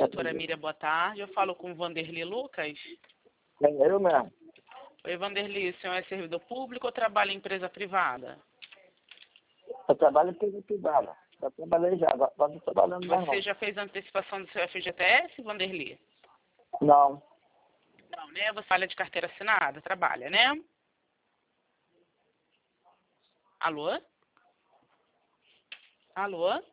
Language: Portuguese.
doutora Miriam, boa tarde. Eu falo com o Vanderly Lucas. É eu mesmo. Oi, Vanderly, o senhor é servidor público ou trabalha em empresa privada? Eu trabalho em empresa privada. Já trabalhei já, agora não estou trabalhando mais Você não. já fez a antecipação do seu FGTS, Vanderly? Não. Não, né? Você trabalha de carteira assinada? Trabalha, né? Alô? Alô?